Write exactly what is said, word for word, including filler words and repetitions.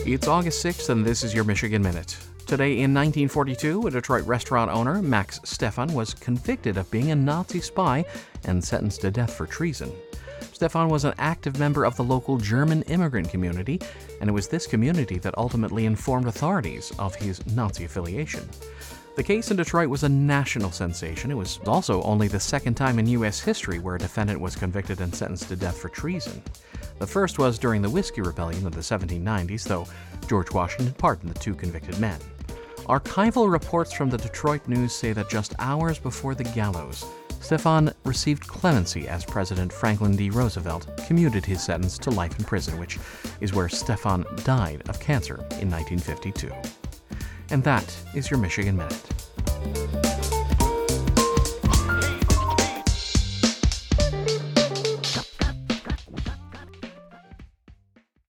It's August sixth, and this is your Michigan Minute. Today in nineteen forty-two, a Detroit restaurant owner, Max Stephan, was convicted of being a Nazi spy and sentenced to death for treason. Stephan was an active member of the local German immigrant community, and it was this community that ultimately informed authorities of his Nazi affiliation. The case in Detroit was a national sensation. It was also only the second time in U S history where a defendant was convicted and sentenced to death for treason. The first was during the Whiskey Rebellion of the seventeen nineties, though George Washington pardoned the two convicted men. Archival reports from the Detroit News say that just hours before the gallows, Stephan received clemency as President Franklin D. Roosevelt commuted his sentence to life in prison, which is where Stephan died of cancer in nineteen fifty-two. And that is your Michigan Minute.